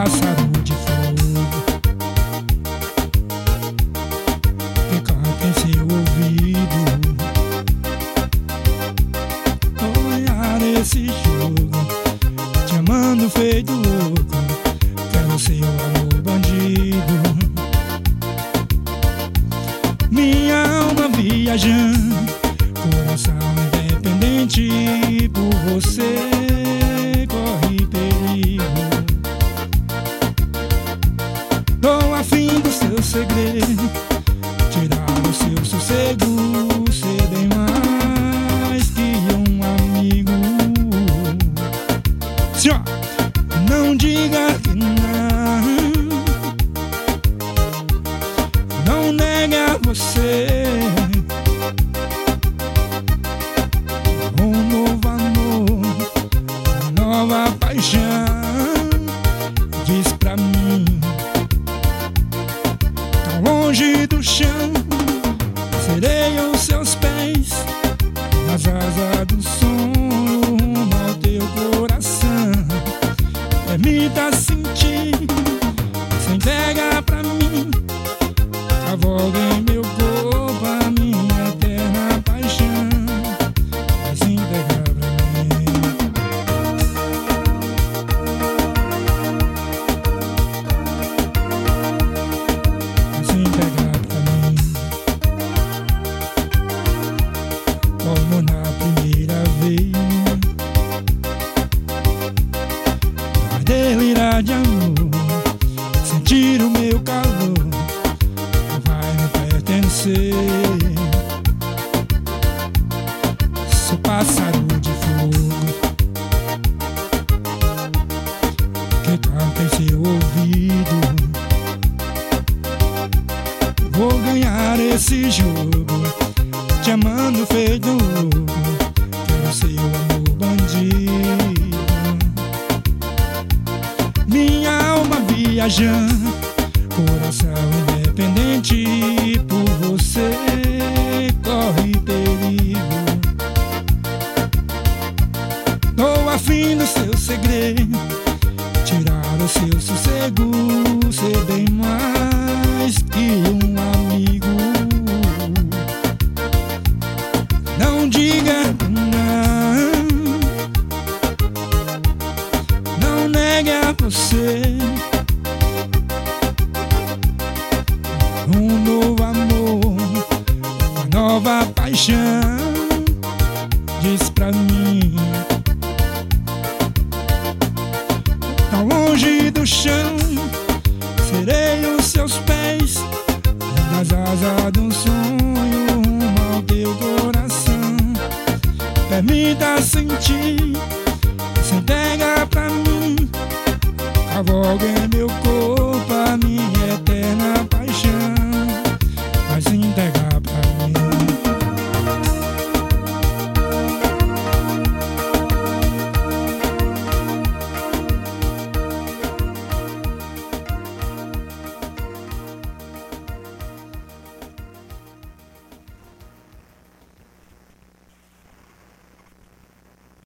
pássaro de fogo que canta em seu ouvido. Olhar esse jogo, te amando feito louco, quero seu amor bandido. Minha alma viajando, coração independente, por você corre perigo. Tô afim do seu segredo, tirar o seu sossego, ser bem mais que um amigo. Senhor, não diga que não negue a você um novo amor, uma nova paixão. Diz pra mim, tão longe do chão, serei aos seus pés, nas asas do sonho, rumo ao teu coração. Permita sentir, se entrega pra mim, cavalga em meu corpo a minha eterna paixão. Vai se entregar pra mim. Vai se entregar pra mim, como na primeira vez. Vai delirar de amor, sentir o meu calor, vai me pertencer. Sou pássaro de fogo que canta em seu ouvido. Vou ganhar esse jogo, te amando feito louco, quero seu amor bandido. Minha alma viajando, coração independente, por você corre perigo. Tô afim do seu segredo, tirar o seu sossego, ser bem mais que um amigo. Não diga não negue a você um novo amor, uma nova paixão. Diz pra mim, tão longe do chão, serei os seus pés, nas asas de um sonho, rumo ao teu coração. Permita sentir, se entrega pra mim, cavalga em meu corpo